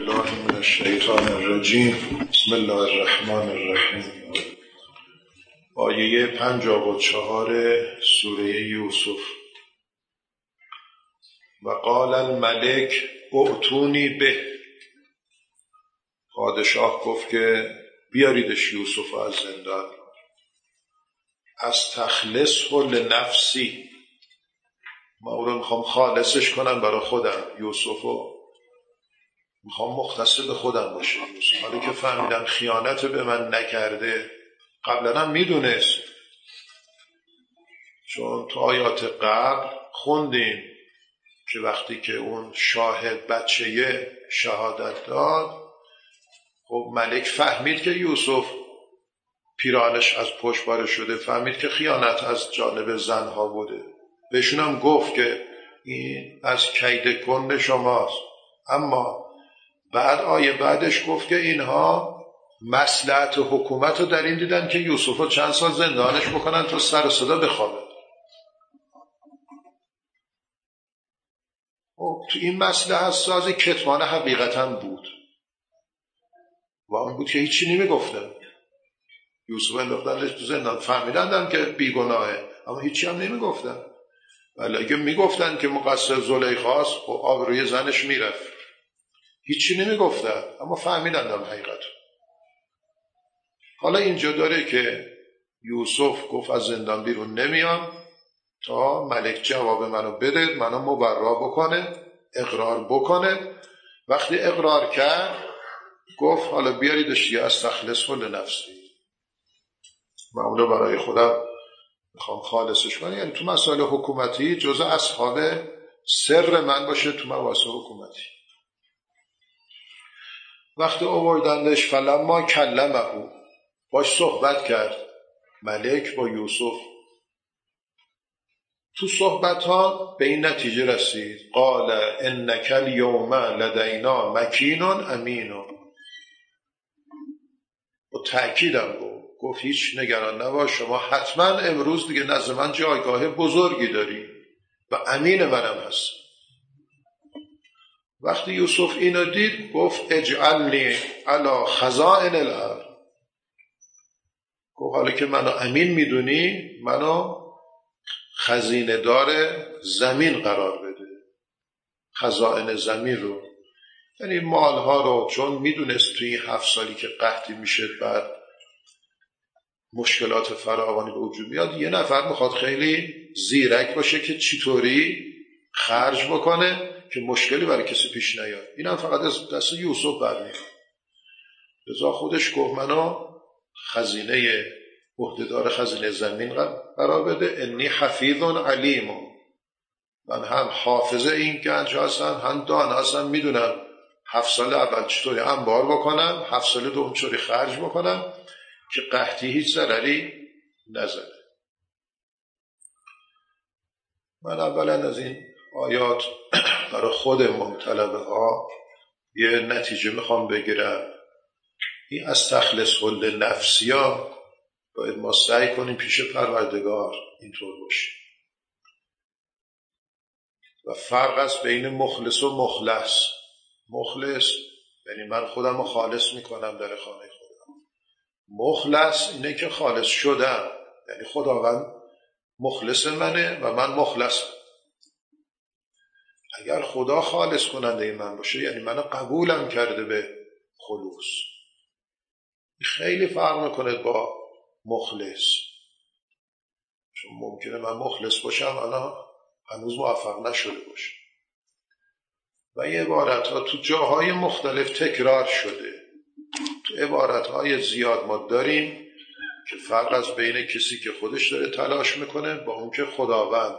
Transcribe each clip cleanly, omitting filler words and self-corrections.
بالله من الشیطان الرجیم. بسم الله الرحمن الرحیم. آیه 54 سوره یوسف. و قال الملک ائتونی به. پادشاه گفت که بیاریدش یوسف از زندان. استخلصه لنفسی، ما او رو میخوام خالصش کنم برای خودم. یوسفو میخوام مختص به خودم باشه. یوسف حالی که فهمیدم خیانت به من نکرده، قبلا هم میدونست، چون تو آیات قبل خوندیم که وقتی که اون شاهد بچه شهادت داد، خب ملک فهمید که یوسف پیرانش از پشت باره شده، فهمید که خیانت از جانب زنها بوده. بهشون هم گفت که این از کید کن شماست. اما بعد آیه بعدش گفت که اینها مصلحت حکومت رو در این دیدن که یوسف رو چند سال زندانش بکنن تا سر و صدا بخوابه. تو این مصلحت سازی کتمان حقیقتا بود و اون بود که هیچی نمیگفتن. یوسف انداختنش تو زندان، فهمیدن که بیگناهه، اما هیچی هم نمیگفتن. ولی اگه میگفتن که مقصر زلیخاست، خب آبروی زنش میرفت. هیچی نمیگفتن اما فهمیدن حقیقت. حالا اینجا داره که یوسف گفت از زندان بیرون نمیام تا ملک جواب منو بده، منو مبرا بکنه، اقرار بکنه. وقتی اقرار کرد گفت حالا بیاریدش یه استخلصه لنفسی، من اونو برای خودم میخوام خالصش کنم. یعنی تو مسائل حکومتی جزء اصحاب سر من باشه تو مباحث حکومتی. وقتی آوردندش فلما کلمه، باش صحبت کرد ملک با یوسف. تو صحبت ها به این نتیجه رسید قال انک الیوم لدینا مکین امین. با تأکیدم گفت هیچ نگران نباش، شما حتما امروز دیگه نزد من جایگاه بزرگی داری و امین منم هست. وقتی یوسف اینو دید گفت اجعلنی علی خزائن الارض. گفت حالا که منو امین میدونی، منو خزینه دار زمین قرار بده. خزائن زمین رو یعنی مالها رو، چون میدونست توی این 7 سالی که قحطی میشه بعد مشکلات فراوانی به وجود میاد، یه نفر میخواد خیلی زیرک باشه که چطوری خرج بکنه که مشکلی برای کسی پیش نیاد. این هم فقط از دست یوسف برمیاد. لذا خودش گفت منو خزینه عهدهدار خزینه زمین قرار بده. انی حفیظ علیم، من هم حافظ این گنج هستم هم دان هستم، میدونم 7 سال اول چطوری انبار بکنم، 7 سال دوم چطوری خرج بکنم که قحطی هیچ ضرری نزده. من اولا از این آیات برای خودمون طلبه ها یه نتیجه میخوام بگیرم. این استخلصه لنفسی ها باید ما سعی کنیم پیش پروردگار اینطور باشیم. و فرق است بین مخلص و مخلص. مخلص یعنی من خودم رو خالص میکنم در خانه خودم. مخلص اینه که خالص شدم، یعنی خداوند مخلص منه و من مخلصم. اگر خدا خالص کننده من باشه یعنی منو قبولم کرده به خلوص. خیلی فرق میکنه با مخلص، چون ممکنه من مخلص باشم انا هنوز موفق نشده باشم. و این عبارت ها تو جاهای مختلف تکرار شده. تو عبارت های زیاد ما داریم که فرق از بین کسی که خودش داره تلاش میکنه با اون که خداوند.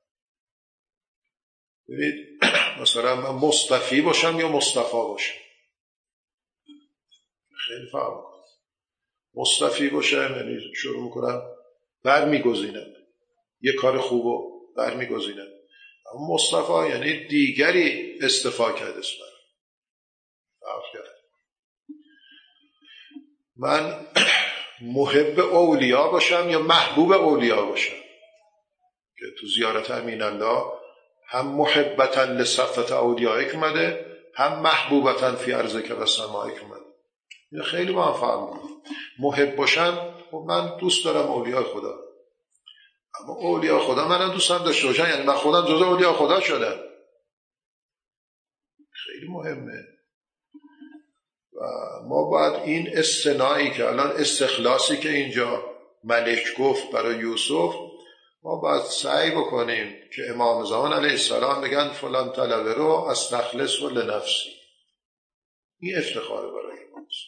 ببینید مثلا من مصطفی باشم یا مصطفی باشم، خیلی فرق میکنه. مصطفی باشم یعنی شروع میکنم برمیگزینم یه کار خوبو برمیگزینم. اما مصطفی یعنی دیگری استفاده کرده است. من محب اولیا باشم یا محبوب اولیا باشم، که تو زیارت امین الله هم محبتا لصفت اولیاء اومده، هم محبوبتن فی ارضک و سمائک من. این خیلی با هم فرق میکنه. محب باشم، خب من دوست دارم اولیاء خدا، اما اولیاء خدا منم دوست داشته باشن، یعنی من خودم جزء اولیاء خدا شدم. خیلی مهمه. و ما باید این اصطناعی که الان استخلاصی که اینجا ملک گفت برای یوسف، ما باید سعی بکنیم که امام زمان علیه السلام بگن فلان طلبه رو استخلص و لنفسی. این افتخاره برای ماست.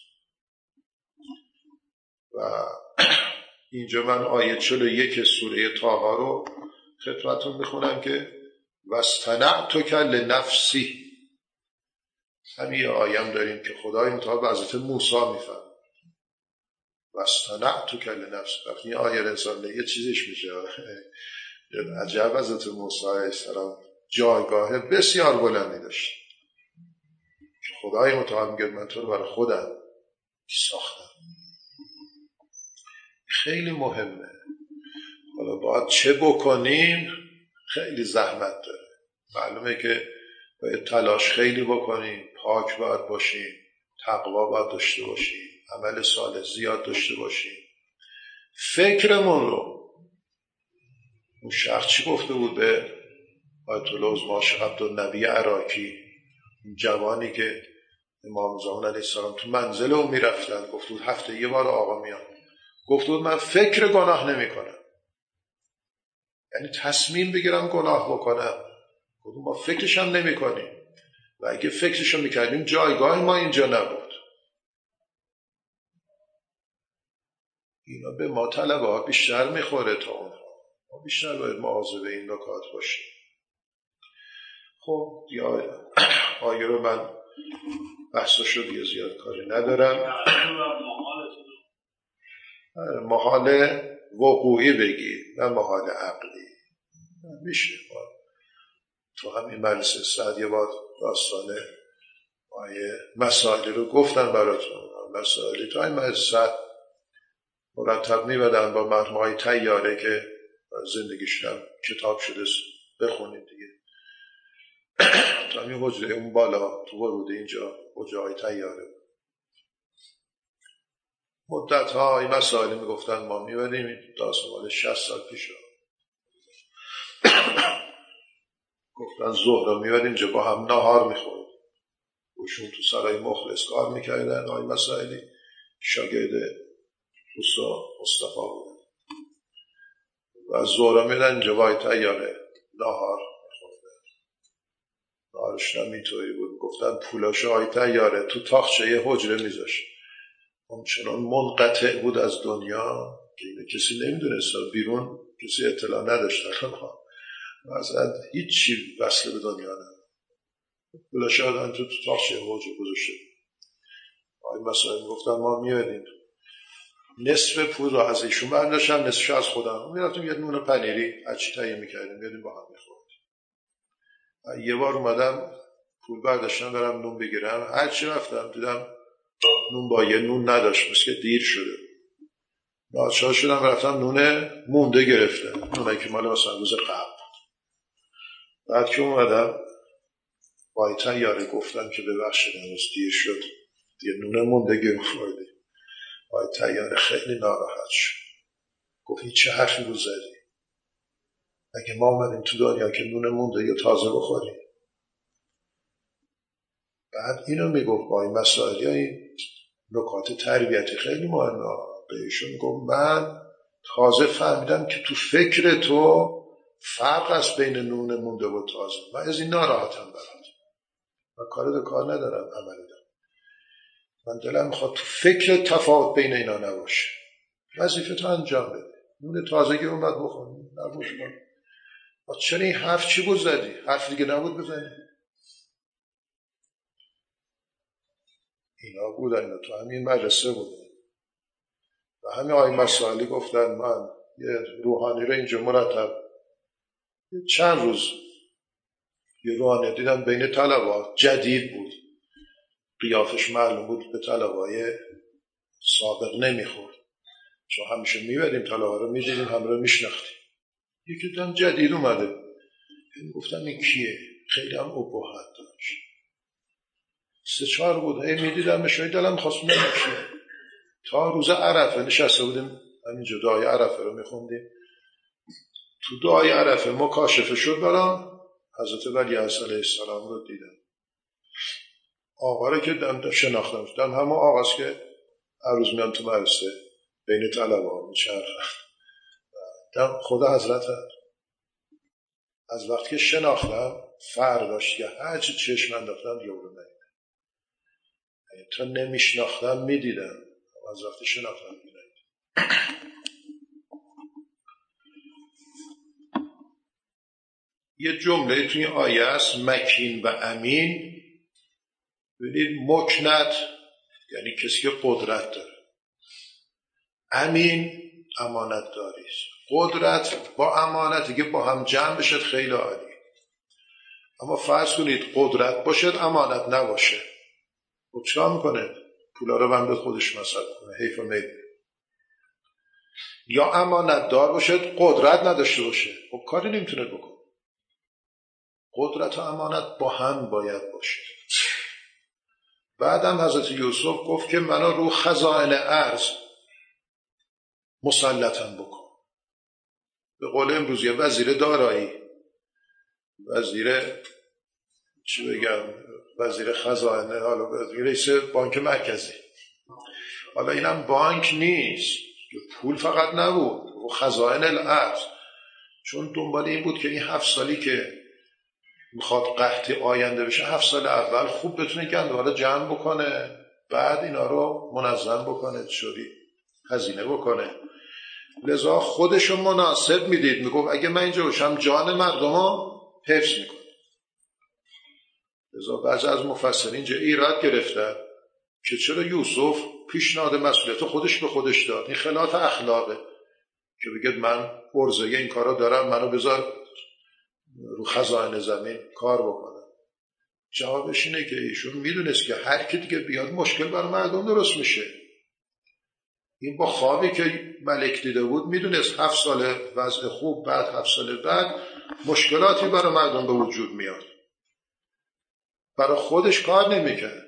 و اینجا من آیه 41 سوره طه رو خدمتتون میخونم که واصطنعتک لنفسی. همین آیه داریم که خدای متعال به حضرت موسی میفرماید واصطنعتک لنفسی. وقتی این آیه انسان یه چیزش میشه عجب. حضرت موسی علیه السلام جایگاه بسیار بلندی داشت که خدای متعال میگه من تو رو برای خودم ساختم. خیلی مهمه. حالا باید چه بکنیم؟ خیلی زحمت داره. معلومه که باید تلاش خیلی بکنیم، پاک باید باشیم، تقوا باید داشته باشیم، عمل صالح زیاد داشته باشیم. فکرمون رو، اون شخص چی گفته بود به آیت الله عظما شیخ عبدالنبی عراقی، اون جوانی که امام زمان علیه السلام تو منزل اون میرفتن، گفته بود هفته یه بار آقا میاد، گفته بود من فکر گناه نمی کنم، یعنی تصمیم بگیرم گناه بکنم. گفته ما فکرش هم نمی کنیم و اگه فکرش رو میکردیم جایگاه ما اینجا نبود. اینا به ما طلبه ها بیشتر میخوره تا اونها. ما بیشتر باید مواظب این نکات باشیم. خب آیه رو من بحثش رو دیگه زیاد کاری ندارم. محال وقوعی بگی نه محال عقلی. میشه تو همین مجلس سعد یه بار داستان آیه مسائلی رو گفتن براتون. مسائلی تو این مجلس سعد مرتب میبدن با مرمای تیاره که زندگیشون هم کتاب شده بخونید دیگه. تو همین حجره اون بالا تو بروده اینجا حجره های تیاره مدت ها این مسائلی میگفتن ما میبدیم. داستان مال 60 سال پیش ها. گفتن ظهر رو میبدیم اینجا با هم نهار میخورد. اوشون تو سرای مخلص کار میکردن. آی مسائلی شاگرد اوستا مصطفی بودن و از ظهر میدن اینجا وای تیاره نهار میخوردن. نهارشون اینطوری بود. گفتن پولاشو آی تیاره تو تاخچه یه حجره میذاشت. همچنان منقطع بود از دنیا که اینه کسی نمیدونست. بیرون کسی اطلاع نداشت. مثلا هیچی وصل به دنیا نداشت. پولاشو آدن تو تاخچه حجره گذاشته. آی مسائل گفتن ما میادیم نصف پول رو از ایشون برداشتم، نصفش از خودم. میرفتیم یه نون پنیری هرچی تهیه میکردیم میادیم با هم میخوردیم. یه بار اومدم پول برداشتم برم نون بگیرم، هرچی رفتم دیدم نون با یه نون نداشت، مثل که دیر شده. ناچار شدم رفتم نون مونده گرفتم، نونه که مال مثلا روز قبل. بعد که اومدم با تیاره گفتم که ببخشید امروز دیر شد، یه نون مونده گرفتم. با تیاره خیلی ناراحت شد. گفت چه حرفی رو زدی؟ اگه ما اومدیم تو دنیا که نون مونده یا تازه بخوریم. بعد اینو میگفت با این مسائلی این نکات تربیتی خیلی مهمه. بهشون گفت من تازه فهمیدم که تو فکر تو فرق است بین نون مونده و تازه. من از این ناراحتم برات. من کار به کار ندارم، عملی دارم. من دلم میخواد تو فکر تفاوت بین اینا نباشه. وظیفه تو انجام بده. نون تازگی اومد بخوریم نبوش کن. چرا این حرف چی بود زدی؟ حرف دیگه نبود بزنی. اینا بودن، اینا تو همین مدرسه بودن و همین آقای مسائلی گفتن من یه روحانی رو اینجا مرتب چند روز یه روحانی دیدم بین طلبا جدید بود، قیافش معلوم بود به طلبای سابق نمیخورد، چون همیشه میبریم طلبا رو میدیدیم همه رو میشناختیم. یکی دیدم جدید اومده، گفتم این کیه؟ خیلی هم ابهت داشت. 3-4 بود. میدیدم شاید دلم خواست نمیشه. تا روز عرفه نشسته بودیم همینجا دعای عرفه رو میخوندیم. تو دعای عرفه مکاشفه شد برام، حضرت ولیعصر علیه السلام رو دیدم. آقا رو که دم شناختم، دم همه آقاست که هر روز میان تو مدرسه بین طلبه ها میچرخن. دم خدا حضرت از وقتی که شناختم فرق داشت که هرچی چشم انداختم دیگه رو ندیدم. یعنی تا نمیشناختم میدیدم، از وقتی شناختم میدیدم. یه جمله توی آیه است، مکین و امین. ببینید مکنت یعنی کسی که قدرت داره، امین امانت داری است. قدرت با امانتی که با هم جمع بشد خیلی عالی. اما فرض کنید قدرت باشد امانت نباشه، خب چرا میکنه؟ پولا رو بنده خودش مصرف کنه، حیف و میل. یا امانت دار باشد قدرت نداشته باشه، خب کاری نمیتونه بکنه. قدرت و امانت با هم باید باشه. بعدم حضرت یوسف گفت که منو رو خزائن ارض مسلطن بکن. به قول امروزی وزیر دارایی، وزیر چی بگم، وزیر خزانه، حالا رئیس بانک مرکزی. حالا اینم بانک نیست، پول فقط نبود، و خزائن الارض. چون دنبال این بود که این 7 سالی که میخواد قحطی آینده بشه، 7 سال اول خوب بتونه گندم‌ها جمع بکنه، بعد اینا رو منظم بکنه، چوری هزینه بکنه. لذا خودشو مناسب میدید، میگفت اگه من اینجا باشم جان مردم رو حفظ میکنه. لذا بعضی از مفسرین اینجا ایراد گرفتن که چرا یوسف پیشنهاد مسئولیت خودش به خودش داد. این خلاف اخلاقه که بگید من عرضه این کارا دارم، منو بذار رو خزائن زمین کار بکنم. جوابش اینه که ایشون میدونست که هر کی دیگه بیاد مشکل برای مردم درست میشه. این با خوابی که ملک دیده بود میدونست 7 سال وضع خوب، بعد 7 سال بعد مشکلاتی برای مردم به وجود میاد. برای خودش کار نمیکرد.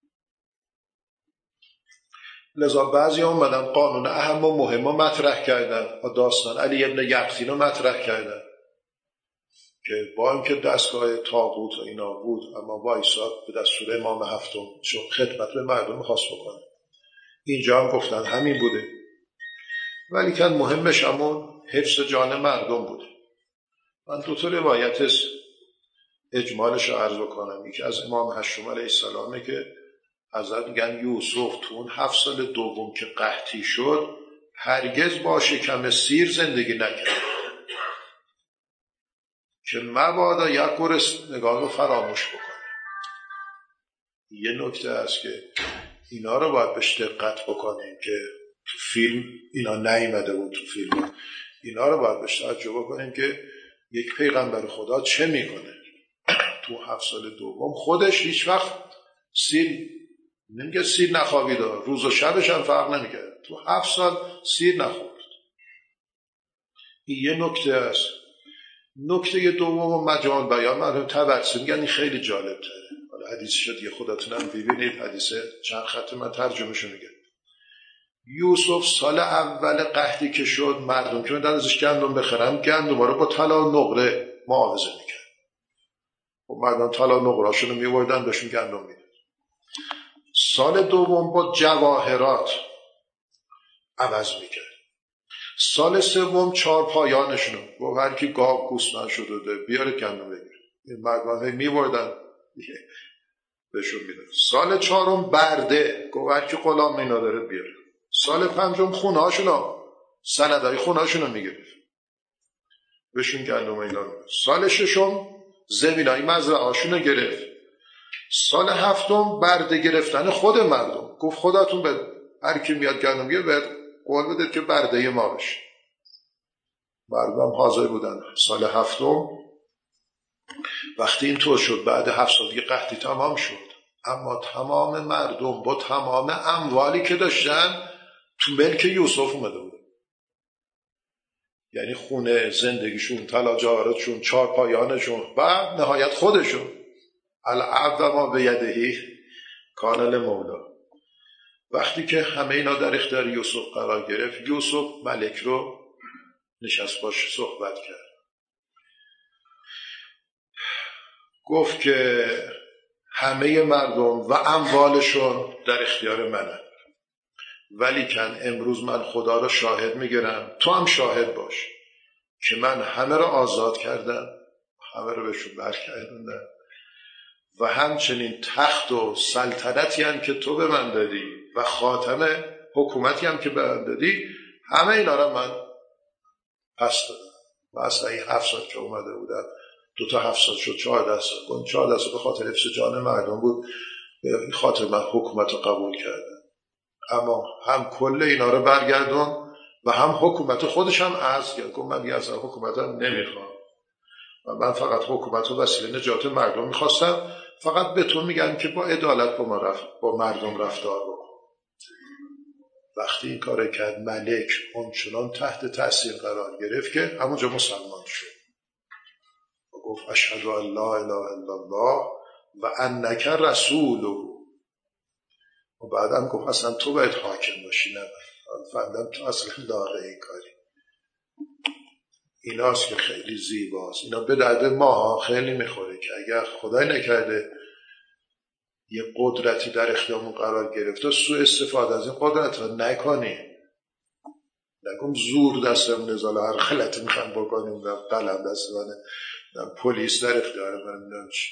لذا بعضی اومدن قانون اهم و مهم رو مطرح کردن، داستان علی ابن یقطین رو مطرح کردن که با اینکه دستگاه طاغوت و اینا بود، اما وایساد به دستور امام هفتم چون خدمت به مردم می‌خواست بکنه. اینجا هم گفتن همین بوده، ولی که مهمش همون حفظ جان مردم بوده. من 2 تا روایت اجمالش رو عرض بکنم. یکی از امام هشتم علیه السلامه که حضرت میگن یوسف تو اون 7 سال دوم که قحطی شد هرگز با شکم سیر زندگی نکرد که مبادا یک گرسنگان رو فراموش بکنه. یه نکته هست که اینا رو باید بهش دقت بکنیم که تو فیلم اینا نیامده بود. تو فیلم اینا رو باید بهش توجه بکنیم که یک پیغمبر خدا چه میکنه. تو 7 سال دوم خودش هیچ وقت سیر نمیگه، سیر نخوابید، روز و شبش هم فرق نمیکرد. تو 7 سال سیر نخورد. این یه نکته است. نکته دوم مجال بیان مرحوم تبرسی میگن این خیلی جالب تره. حالا حدیثش دیگه خودتونم ببینید، حدیث چند خط من ترجمهشو میگه. یوسف سال اول قحطی که شد مردم که میدن ازش گندم بخرن، گندم رو با طلا و نقره معاوضه میکرد. و مردم طلا و نقرهاشون رو میوردن بهشون گندم میدن. سال دوم با جواهرات عوض میکرد. سال سوم 4 پایانشون رو هر کی گاو گوسفند شده بیاره گندم بگیره. این مردم میوردن بهشون میدن. سال 4 برده گفت هر کی غلام اینا داره بیاره. سال 5 خونهاشون سندای خونهاشون رو میگرفت بهشون گندم اینا میدن. سال 6 زمینای مزرعه‌هاشون رو گرفت. سال 7 برده گرفتن خود مردم. گفت خودتون به هر کی میاد گندم گیره باید قول بدید که برده ما بشه. مردم حاضر بودن. سال 7 وقتی این طور شد، بعد 7 سال دیگه قحطی تمام شد، اما تمام مردم با تمام اموالی که داشتن تو ملک یوسف اومده بود. یعنی خونه زندگیشون، طلا جواهراتشون، 4 پایانشون، بعد نهایت خودشون. العبد ما بیدهی، کانال مولا. وقتی که همه اینا در اختیار یوسف قرار گرفت، یوسف ملک رو نشست باش صحبت کرد، گفت که همه مردم و اموالشون در اختیار منه، ولیکن امروز من خدا رو شاهد میگیرم، تو هم شاهد باش که من همه رو آزاد کردم، همه رو بهشون برگردوندم و همچنین تخت و سلطنتی هم که تو به من دادی و خاتم حکومتی هم که به من دادی، همه اینا رو من پس دادم. و اصلا این 7 سال که اومده بودم، 2 تا 7 سال شد 14 سال. 14 سال به خاطر حفظ جان مردم بود، به خاطر من حکومت رو قبول کردم. اما هم کل اینا رو برگردون و هم حکومت خودش هم عزل کرد. گفت من دیگه اصلا حکومتم نمیخوام و من فقط حکومت و وسیله نجات مردم میخواستم. فقط به تو میگم که با عدالت با مردم رفتار بکن. وقتی این کار کرد، ملک اونچنان تحت تأثیر قرار گرفت که همونجا مسلمان شد و گفت اشهد ان لا اله الا الله و انک رسوله. و بعدم گفت اصلا تو باید حاکم باشی، نه من فهمیدم تو اصلا داره این کاری. ایناست که خیلی زیباست. اینا به درد ما خیلی میخوره که اگر خدای نکرده یه قدرتی در اختیارمون قرار گرفته، سوء استفاده از این قدرت رو نکنیم. نگم زور دستمون نزاله هر غلطی میخوام بکنیم، قلم دست منه، پلیس در اختیار من، نمیدونم چی.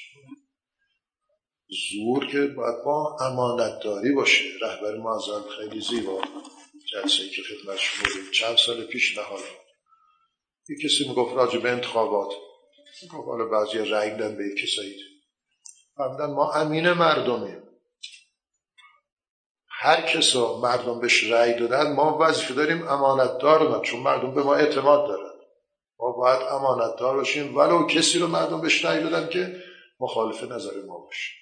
زور که باید با امانتداری باشه. رهبر معظم خیلی زیبا جلسه‌ای که خدمتش بودیم چند سال پیش، نه حالا یه کسی میگفت راجع به انتخابات، میگفت حالا بعضی رأی میدن به یک کسایی، فهمیدن ما امین مردمیم، هر کسا مردم بهش رأی دادن ما وظیفه داریم امانتدار باشیم، چون مردم به ما اعتماد دارن، ما باید امانتدار باشیم ولو کسی رو مردم بهش رأی دادن که مخالف نظر ما باشه.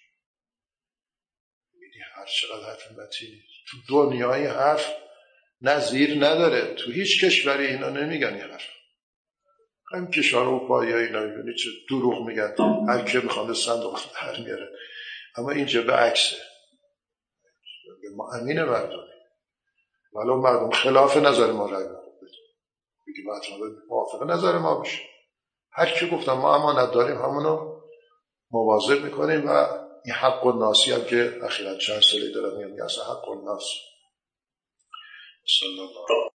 میدی هر چقدر حرف متینی تو دنیای حرف نظیر نداره، تو هیچ کشوری اینا نمیگن این حرف. هم کشور اروپایی ها اینا میبینی چه دروغ میگن، هر کی میخواد صندوق در میاره. اما اینجا به عکسه، ما امین مردم ولو مردم خلاف نظر ما رای بده، بگی باید موافق نظر ما بشه. هر کی گفتم ما امانت داریم همونو مواظب میکنیم. و این حق الناسی هم که اخیراً چند سالی دارم میگم اصلا حق الناس صلی الله